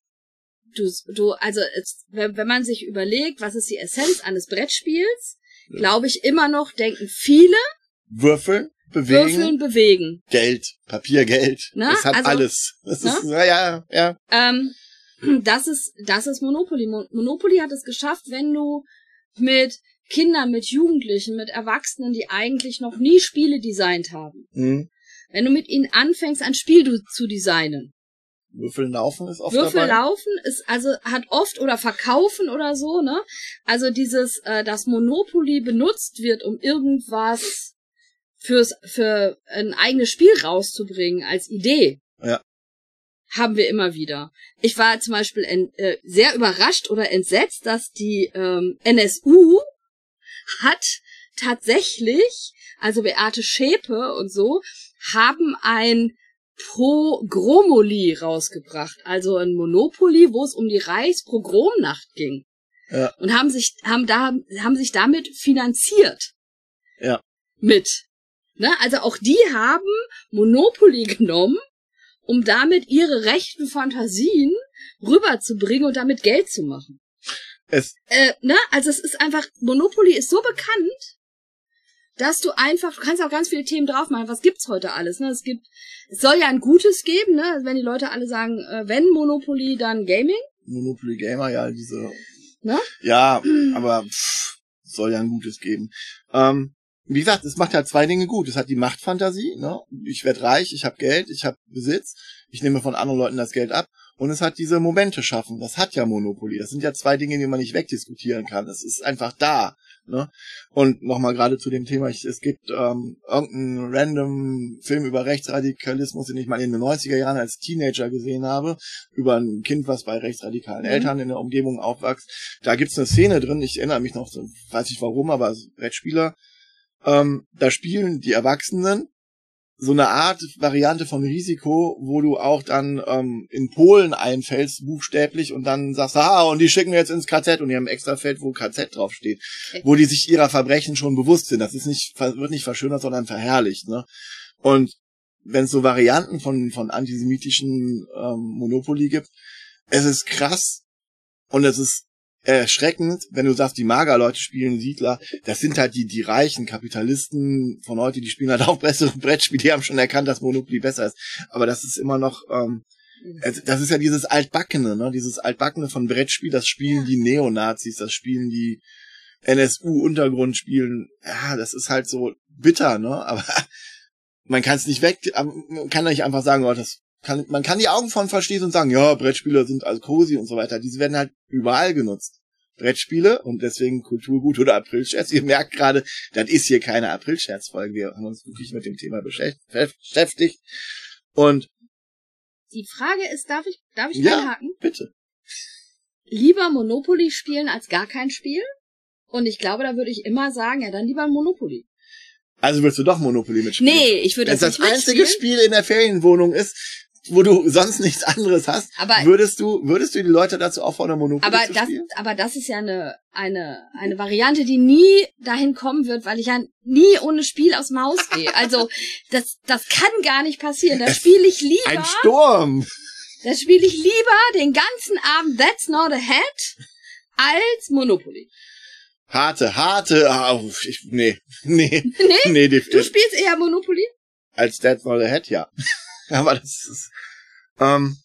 du, du, also wenn, wenn man sich überlegt, was ist die Essenz eines Brettspiels, ja. glaube ich immer noch, denken viele Würfeln, bewegen, Würfeln, bewegen. Geld, Papier, Geld, Na? das hat also, alles. Das na? ist, ja, ja, ja. Ähm, das ist, das ist Monopoly. Monopoly hat es geschafft, wenn du mit Kindern, mit Jugendlichen, mit Erwachsenen, die eigentlich noch nie Spiele designt haben, mhm. wenn du mit ihnen anfängst, ein Spiel zu designen. Würfeln laufen ist oft Würfel dabei. laufen ist also hat oft oder verkaufen oder so, ne? Also dieses, äh, dass Monopoly benutzt wird, um irgendwas fürs für ein eigenes Spiel rauszubringen als Idee. Ja. Haben wir immer wieder. Ich war zum Beispiel ent, äh, sehr überrascht oder entsetzt, dass die ähm, N S U hat tatsächlich, also Beate Schäpe und so, haben ein Pogromoli rausgebracht, also ein Monopoly, wo es um die Reichspogromnacht ging. Ja. Und haben sich haben da haben sich damit finanziert. Ja. Mit. Ne? Also auch die haben Monopoly genommen, um damit ihre rechten Fantasien rüberzubringen und damit Geld zu machen. Es äh, ne? Also es ist einfach, Monopoly ist so bekannt, dass du einfach, du kannst auch ganz viele Themen drauf machen. Was gibt's heute alles? Ne? Es gibt, es soll ja ein Gutes geben, ne? Also wenn die Leute alle sagen, äh, wenn Monopoly, dann Gaming. Monopoly Gamer, ja, diese. Ne? Ja, aber pff, soll ja ein Gutes geben. Ähm, wie gesagt, es macht ja zwei Dinge gut. Es hat die Machtfantasie, ne? Ich werde reich, ich habe Geld, ich habe Besitz, ich nehme von anderen Leuten das Geld ab. Und es hat diese Momente schaffen. Das hat ja Monopoly. Das sind ja zwei Dinge, die man nicht wegdiskutieren kann. Das ist einfach da. Ne? Und nochmal gerade zu dem Thema, ich, es gibt ähm, irgendeinen random Film über Rechtsradikalismus, den ich mal in den neunziger Jahren als Teenager gesehen habe, über ein Kind, was bei rechtsradikalen mhm. Eltern in der Umgebung aufwächst. Da gibt's eine Szene drin, ich erinnere mich noch, so, weiß ich warum, aber als Brettspieler, ähm, da spielen die Erwachsenen so eine Art Variante von Risiko, wo du auch dann ähm, in Polen einfällst, buchstäblich, und dann sagst, ah, und die schicken wir jetzt ins K Z, und die haben ein extra Feld, wo K Z draufsteht, okay. Wo die sich ihrer Verbrechen schon bewusst sind. Das ist nicht, wird nicht verschönert, sondern verherrlicht, ne? Und wenn es so Varianten von von antisemitischen ähm, Monopoly gibt, es ist krass und es ist erschreckend, wenn du sagst, die Magerleute spielen Siedler, das sind halt die die reichen Kapitalisten von heute, die spielen halt auch bessere Brettspiele, die haben schon erkannt, dass Monopoly besser ist. Aber das ist immer noch, ähm, das ist ja dieses Altbackene, ne, dieses Altbackene von Brettspiel, das spielen die Neonazis, das spielen die N S U-Untergrundspielen, ja, das ist halt so bitter, ne, aber man kann es nicht weg, man kann nicht einfach sagen, oh, das kann, man kann die Augen von verschließen und sagen, ja, Brettspiele sind also cozy und so weiter. Diese werden halt überall genutzt. Brettspiele und deswegen Kulturgut oder Aprilscherz. Ihr merkt gerade, das ist hier keine Aprilscherz-Folge. Wir haben uns wirklich mit dem Thema beschäftigt. Und die Frage ist, darf ich, darf ich ja, einhaken? Bitte. Lieber Monopoly spielen als gar kein Spiel? Und ich glaube, da würde ich immer sagen, ja, dann lieber Monopoly. Also willst du doch Monopoly mitspielen? Nee, ich würde das Wenn nicht das einzige Spiel in der Ferienwohnung ist, wo du sonst nichts anderes hast, aber würdest du würdest du die Leute dazu auffordern, Monopoly aber zu das, spielen? Aber das ist ja eine eine eine Variante, die nie dahin kommen wird, weil ich ja nie ohne Spiel aus dem Haus gehe. Also das das kann gar nicht passieren. Da spiele ich lieber Ein Sturm. Da spiele ich lieber den ganzen Abend That's Not a Hat als Monopoly. Harte, harte, oh, ich, nee, nee, nee, nee die, du spielst eher Monopoly? Als That's Not a Hat, ja. Aber das ist, ähm,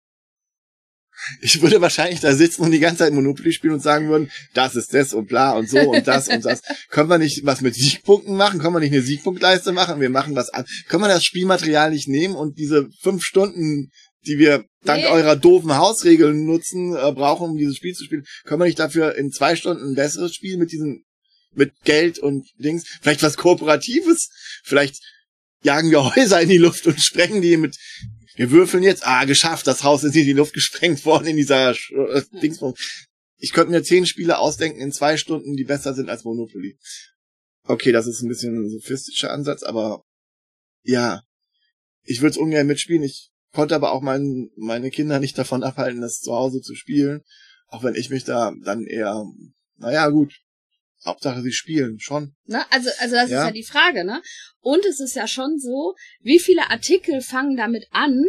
ich würde wahrscheinlich da sitzen und die ganze Zeit Monopoly spielen und sagen würden, das ist das und bla und so und das und das. Können wir nicht was mit Siegpunkten machen? Können wir nicht eine Siegpunktleiste machen? Wir machen was an. Können wir das Spielmaterial nicht nehmen und diese fünf Stunden, die wir dank nee. eurer doofen Hausregeln nutzen, äh, brauchen, um dieses Spiel zu spielen, können wir nicht dafür in zwei Stunden ein besseres Spiel mit diesen, mit Geld und Dings, vielleicht was Kooperatives, vielleicht jagen wir Häuser in die Luft und sprengen die mit, wir würfeln jetzt, ah, geschafft, das Haus ist in die Luft gesprengt worden in dieser äh, Dingspunkt. Ich könnte mir zehn Spiele ausdenken in zwei Stunden, die besser sind als Monopoly. Okay, das ist ein bisschen ein sophistischer Ansatz, aber ja, ich würde es ungern mitspielen. Ich konnte aber auch mein, meine Kinder nicht davon abhalten, das zu Hause zu spielen, auch wenn ich mich da dann eher, naja, gut, Hauptsache sie spielen, schon. Ne? Also, also das ja. ist ja die Frage, ne? Und es ist ja schon so, wie viele Artikel fangen damit an?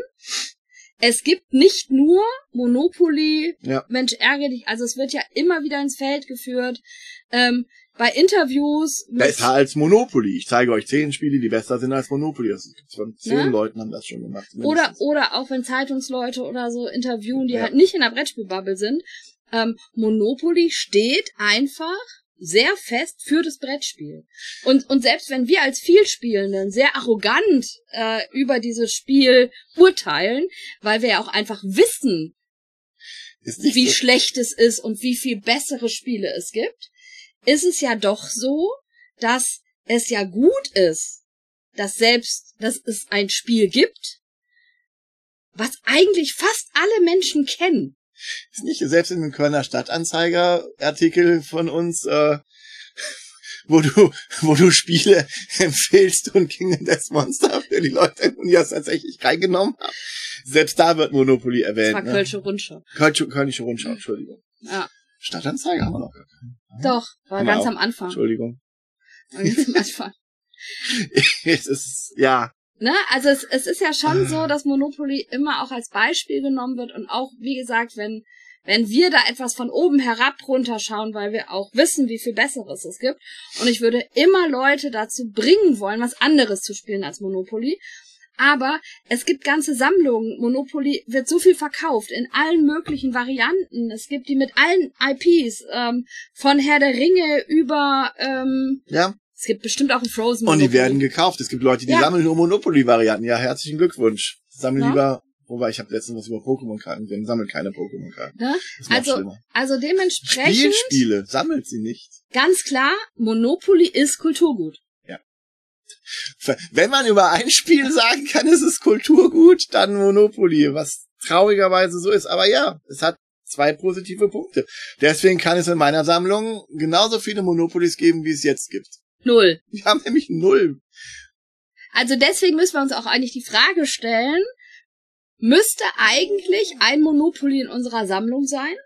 Es gibt nicht nur Monopoly, ja. Mensch, ärgere dich, also es wird ja immer wieder ins Feld geführt, ähm, bei Interviews. Besser als Monopoly. Ich zeige euch zehn Spiele, die besser sind als Monopoly. Das ist von zehn ne? Leuten haben das schon gemacht. Oder, oder auch wenn Zeitungsleute oder so interviewen, die ja. halt nicht in der Brettspielbubble sind. Ähm, Monopoly steht einfach sehr fest für das Brettspiel. Und, und selbst wenn wir als Vielspielenden sehr arrogant äh, über dieses Spiel urteilen, weil wir ja auch einfach wissen, wie so schlecht es ist und wie viel bessere Spiele es gibt, ist es ja doch so, dass es ja gut ist, dass selbst, dass es ein Spiel gibt, was eigentlich fast alle Menschen kennen. Ist nicht selbst in dem Kölner Stadtanzeiger-Artikel von uns, äh, wo du, wo du Spiele empfehlst und King and Death Monster für die Leute, die das tatsächlich reingenommen haben. Selbst da wird Monopoly erwähnt. Das war Kölsche Rundschau. Kölsche, Kölnische Rundschau, Entschuldigung. Ja. Stadtanzeiger haben wir noch gar keinen. Doch, war haben ganz auch. am Anfang. Entschuldigung. Ganz am Anfang. Es ist, ja. Ne, also es, es ist ja schon so, dass Monopoly immer auch als Beispiel genommen wird und auch, wie gesagt, wenn wenn wir da etwas von oben herab runterschauen, weil wir auch wissen, wie viel Besseres es gibt. Und ich würde immer Leute dazu bringen wollen, was anderes zu spielen als Monopoly. Aber es gibt ganze Sammlungen. Monopoly wird so viel verkauft in allen möglichen Varianten. Es gibt die mit allen I Ps, ähm, von Herr der Ringe über, ähm, ja. Es gibt bestimmt auch ein Frozen Monopoly. Und die Monopoly. werden gekauft. Es gibt Leute, die ja. sammeln nur Monopoly-Varianten. Ja, herzlichen Glückwunsch. Sammeln ja. lieber, wobei ich habe letztens was über Pokémon-Karten gesehen. Sammeln keine Pokémon-Karten. Ja? Also, also dementsprechend. Spielt Spiele, sammelt sie nicht. Ganz klar, Monopoly ist Kulturgut. Ja. Wenn man über ein Spiel sagen kann, es ist Kulturgut, dann Monopoly, was traurigerweise so ist. Aber ja, es hat zwei positive Punkte. Deswegen kann es in meiner Sammlung genauso viele Monopolies geben, wie es jetzt gibt. Null. Wir haben nämlich null. Also deswegen müssen wir uns auch eigentlich die Frage stellen, müsste eigentlich ein Monopoly in unserer Sammlung sein?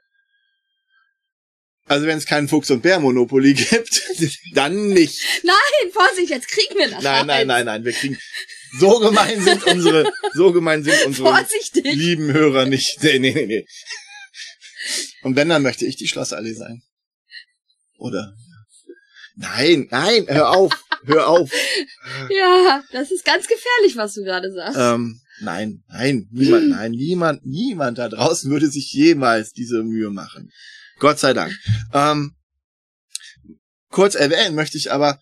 Also wenn es keinen Fuchs- und Bär-Monopoly gibt, dann nicht. Nein, Vorsicht, jetzt kriegen wir das. Nein, nein, nein, nein, wir kriegen... So gemein sind unsere, so gemein sind unsere Vorsichtig. lieben Hörer nicht. Nee, nee, nee, nee. Und wenn, dann möchte ich die Schlossallee sein. Oder... Nein, nein, hör auf, hör auf. Ja, das ist ganz gefährlich, was du gerade sagst. Ähm, nein, nein, niemand, nein, niemand, niemand da draußen würde sich jemals diese Mühe machen. Gott sei Dank. Ähm, kurz erwähnen möchte ich aber,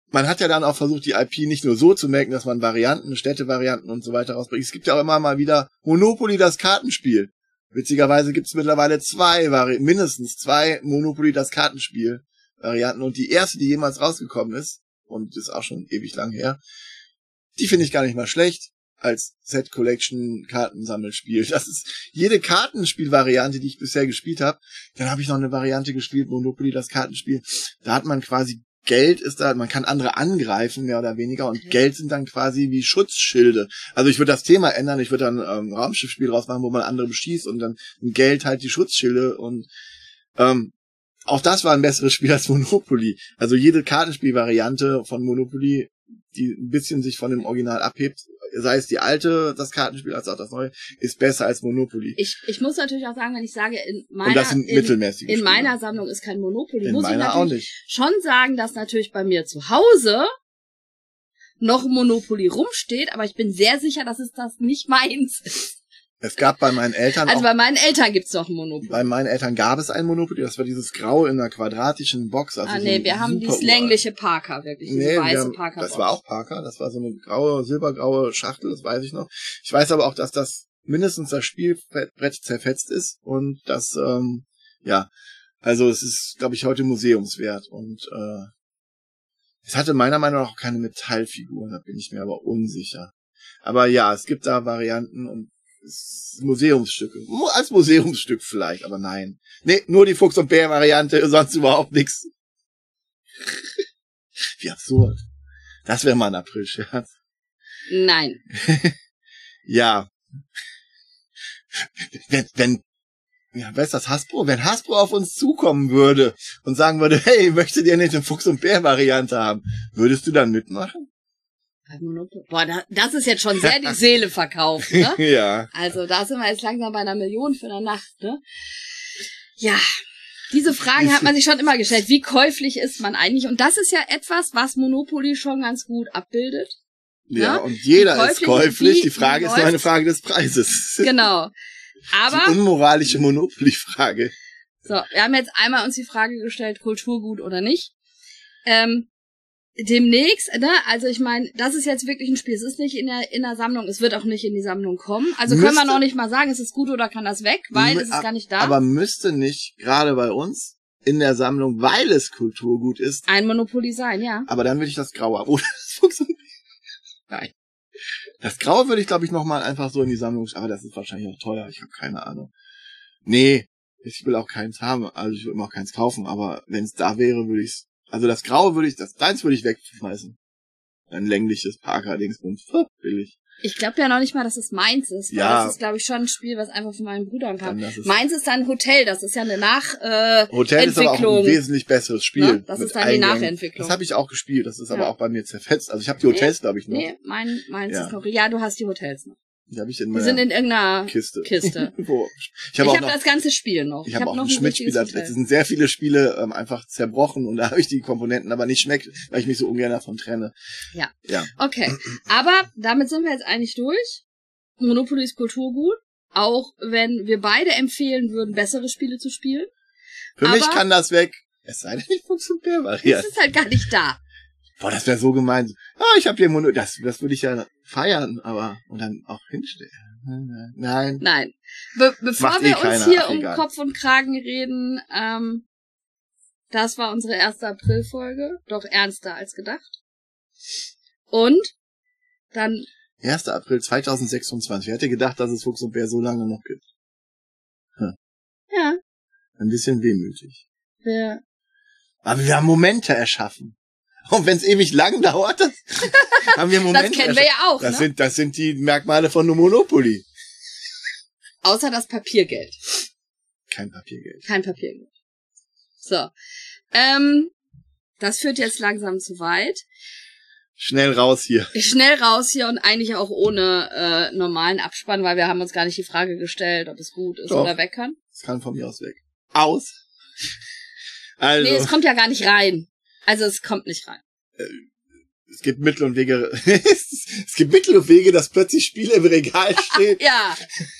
man hat ja dann auch versucht, die I P nicht nur so zu merken, dass man Varianten, Städtevarianten und so weiter rausbringt. Es gibt ja auch immer mal wieder Monopoly, das Kartenspiel. Witzigerweise gibt es mittlerweile zwei, Vari- mindestens zwei Monopoly, das Kartenspiel Varianten. Und die erste, die jemals rausgekommen ist, und das ist auch schon ewig lang her, die finde ich gar nicht mal schlecht als Set Collection Kartensammelspiel. Das ist jede Kartenspielvariante, die ich bisher gespielt habe. Dann habe ich noch eine Variante gespielt, Monopoly, das Kartenspiel. Da hat man quasi Geld ist da, man kann andere angreifen, mehr oder weniger, und okay. Geld sind dann quasi wie Schutzschilde. Also ich würde das Thema ändern, ich würde dann ein ähm, Raumschiffspiel draus machen, wo man andere beschießt und dann mit Geld halt die Schutzschilde, und ähm, auch das war ein besseres Spiel als Monopoly. Also jede Kartenspielvariante von Monopoly, die ein bisschen sich von dem Original abhebt, sei es die alte, das Kartenspiel, als auch das neue, ist besser als Monopoly. Ich, ich muss natürlich auch sagen, wenn ich sage, in meiner, und das sind in, mittelmäßige in Spiele. meiner Sammlung ist kein Monopoly, in muss ich meiner auch natürlich nicht. schon sagen, dass natürlich bei mir zu Hause noch Monopoly rumsteht, aber ich bin sehr sicher, dass es das nicht meins ist. Es gab bei meinen Eltern Also auch, bei meinen Eltern gibt's doch ein Monopoly. bei meinen Eltern gab es ein Monopoly, das war dieses Grau in einer quadratischen Box. Also ah so nee, wir haben dieses längliche Parker, wirklich, diese nee, weiße Parker. Das war auch Parker, das war so eine graue, silbergraue Schachtel, das weiß ich noch. Ich weiß aber auch, dass das mindestens das Spielbrett zerfetzt ist und das, ähm, ja, also es ist, glaube ich, heute museumswert, und äh, es hatte meiner Meinung nach auch keine Metallfiguren, da bin ich mir aber unsicher. Aber ja, es gibt da Varianten und Museumsstücke. Als Museumsstück vielleicht, aber nein. Nee, nur die Fuchs- und Bär-Variante, sonst überhaupt nichts. Wie absurd. Das wäre mal ein April-Scherz. Nein. Ja. Wenn, wenn, ja, wer ist das, Hasbro? Wenn Hasbro auf uns zukommen würde und sagen würde, hey, möchtet ihr nicht eine Fuchs- und Bär-Variante haben? Würdest du dann mitmachen? Boah, das ist jetzt schon sehr die Seele verkauft, ne? Ja. Also da sind wir jetzt langsam bei einer Million für eine Nacht, ne? Ja, diese Fragen hat man sich schon immer gestellt. Wie käuflich ist man eigentlich? Und das ist ja etwas, was Monopoly schon ganz gut abbildet. Ja, ne? Und jeder käuflich ist käuflich. die, Die Frage ist nur eine Frage des Preises. Genau. Aber die unmoralische Monopoly-Frage. So, wir haben jetzt einmal uns die Frage gestellt, Kulturgut oder nicht. Ähm, demnächst, ne, also ich meine, das ist jetzt wirklich ein Spiel. Es ist nicht in der in der Sammlung, es wird auch nicht in die Sammlung kommen. Also müsste, können wir noch nicht mal sagen, ist es gut oder kann das weg, weil es ist gar nicht da. Aber müsste nicht, gerade bei uns, in der Sammlung, weil es Kulturgut ist, ein Monopoly sein, ja. Aber dann würde ich das Graue, oder das funktioniert. Nein. Das Graue würde ich, glaube ich, nochmal einfach so in die Sammlung, aber das ist wahrscheinlich auch teuer, ich habe keine Ahnung. Nee, ich will auch keins haben, also ich will mir auch keins kaufen, aber wenn es da wäre, würde ich es. Also das Graue würde ich, das deins würde ich wegschmeißen. Ein längliches Parker-Dingsbums. Billig. Ich glaube ja noch nicht mal, dass es meins ist. Weil ja. Das ist, glaube ich, schon ein Spiel, was einfach von meinen Brüdern kam. Ist meins ist dann Hotel, das ist ja eine Nach-Entwicklung. Äh, Hotel ist aber auch ein wesentlich besseres Spiel. Ne? Das ist dann die Eingängen. Nachentwicklung. Das habe ich auch gespielt, das ist ja. aber auch bei mir zerfetzt. Also ich habe die Hotels, nee, glaube ich, noch. Nee, mein, meins ja. ist noch. Ja, du hast die Hotels noch. Die habe ich in Die meiner sind in irgendeiner Kiste. Kiste. Wo? Ich habe hab, hab das ganze Spiel noch. Ich, ich habe hab auch noch ein Schmidt-Spiel. Es sind sehr viele Spiele ähm, einfach zerbrochen und da habe ich die Komponenten aber nicht schmeckt, weil ich mich so ungern davon trenne. Ja. Ja. Okay. Aber damit sind wir jetzt eigentlich durch. Monopoly ist Kulturgut. Auch wenn wir beide empfehlen würden, bessere Spiele zu spielen. Für aber mich kann das weg. Es sei denn, ich Fuchs und Bär variiert. Das ist halt gar nicht da. Boah, das wäre so gemein. Ah, ich habe hier Mono, das, das würde ich ja feiern, aber und dann auch hinstellen. Nein. Nein. Be bevor Macht wir eh uns keiner. hier Ach, um egal. Kopf und Kragen reden, ähm, das war unsere erste Aprilfolge, doch ernster als gedacht. Und dann erster April zweitausendsechsundzwanzig. Wer hätte gedacht, dass es Fuchs und Bär so lange noch gibt? Hm. Ja. Ein bisschen wehmütig. Wir Aber wir haben Momente erschaffen. Und wenn es ewig lang dauert, das haben wir Momente. Das kennen wir ja auch, das ne? sind, das sind die Merkmale von Monopoly. Außer das Papiergeld. Kein Papiergeld. Kein Papiergeld. So. Ähm, das führt jetzt langsam zu weit. Schnell raus hier. Schnell raus hier und eigentlich auch ohne äh, normalen Abspann, weil wir haben uns gar nicht die Frage gestellt, ob es gut ist Doch. oder weg kann. Es kann von mir aus weg. Aus. Also. Nee, es kommt ja gar nicht rein. Also es kommt nicht rein. Es gibt Mittel und Wege. Es gibt Mittel und Wege, dass plötzlich Spiele im Regal stehen. Ja.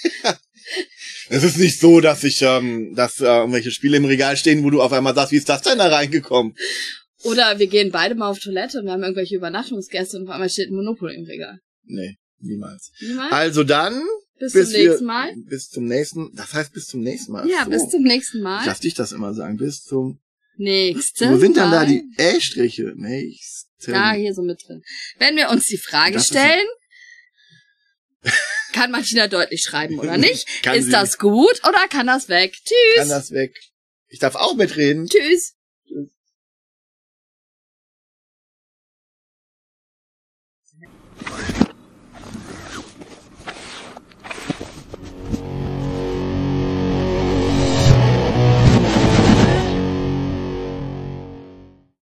Es ist nicht so, dass ich, ähm, dass äh, irgendwelche Spiele im Regal stehen, wo du auf einmal sagst, wie ist das denn da reingekommen? Oder wir gehen beide mal auf Toilette und wir haben irgendwelche Übernachtungsgäste und auf einmal steht ein Monopoly im Regal. Nee, niemals. Niemals? Also dann... Bis, bis zum nächsten wir, Mal. Bis zum nächsten... Das heißt bis zum nächsten Mal. Ja, so. bis zum nächsten Mal. Ich darf dich das immer sagen. Bis zum... Nächsten Wo sind dann Mal. da die Ä-Striche? Nächsten. Ja, hier so mit drin. Wenn wir uns die Frage Das ist stellen, kann Martina deutlich schreiben oder nicht? Kann ist sie. das gut oder kann das weg? Tschüss. Kann das weg. Ich darf auch mitreden. Tschüss.